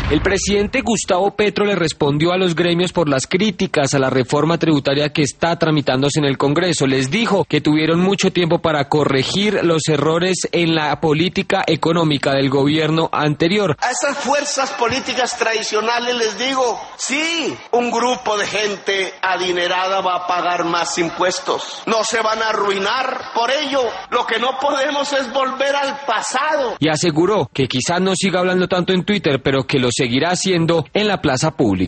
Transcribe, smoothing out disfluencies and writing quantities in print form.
El presidente Gustavo Petro le respondió a los gremios por las críticas a la reforma tributaria que está tramitándose en el Congreso. Les dijo que tuvieron mucho tiempo para corregir los errores en la política económica del gobierno anterior. A esas fuerzas políticas tradicionales les digo, sí, un grupo de gente adinerada va a pagar más impuestos. No se van a arruinar por ello. Lo que no podemos es volver al pasado. Y aseguró que quizás no siga hablando tanto en Twitter, pero que lo seguirá haciendo en la plaza pública.